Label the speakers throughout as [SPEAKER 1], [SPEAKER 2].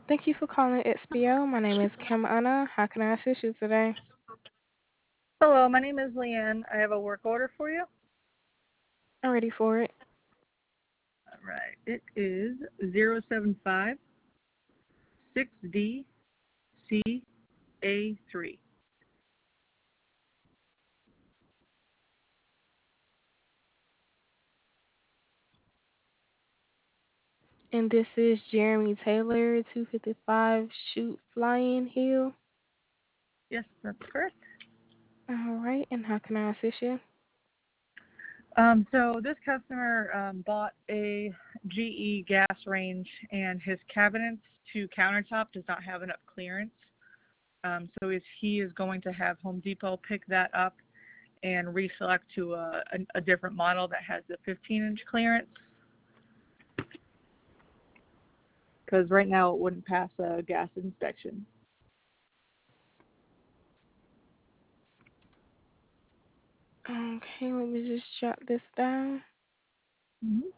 [SPEAKER 1] Thank you for calling XPO. My name is Kim Anna. How can I assist you today?
[SPEAKER 2] Hello, my name is Leanne. I have a work order for you.
[SPEAKER 1] I'm ready for it.
[SPEAKER 2] All right. It is 075 6DCA3.
[SPEAKER 1] And this is Jeremy Taylor, 255 Shoot Flying Hill.
[SPEAKER 2] Yes, that's correct.
[SPEAKER 1] All right. And how can I assist you?
[SPEAKER 2] So this customer bought a GE gas range, and his cabinets to countertop does not have enough clearance. He is going to have Home Depot pick that up and reselect to a different model that has the 15-inch clearance, because right now it wouldn't pass a gas inspection.
[SPEAKER 1] Okay, let me just jot this down.
[SPEAKER 2] Mm-hmm.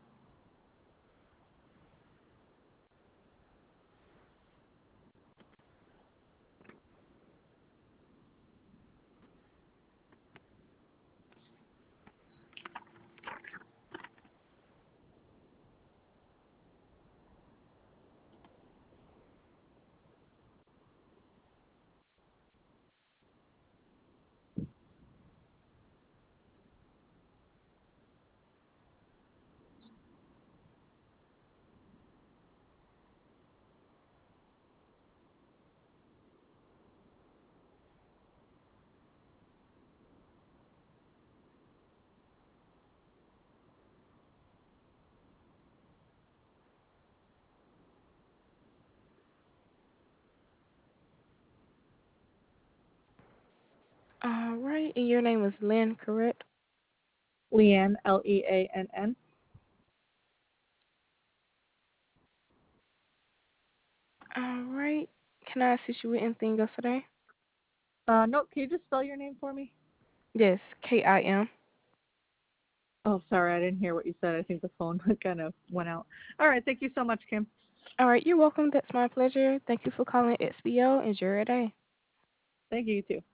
[SPEAKER 1] All right. And your name is Lynn, correct?
[SPEAKER 2] Leanne, Leann.
[SPEAKER 1] All right. Can I assist you with anything else today?
[SPEAKER 2] Nope, can you just spell your name for me?
[SPEAKER 1] Yes, KIM.
[SPEAKER 2] Oh, sorry, I didn't hear what you said. I think the phone kind of went out. All right, thank you so much, Kim.
[SPEAKER 1] All right. You're welcome. That's my pleasure. Thank you for calling XBO. Enjoy your day.
[SPEAKER 2] Thank you, you too.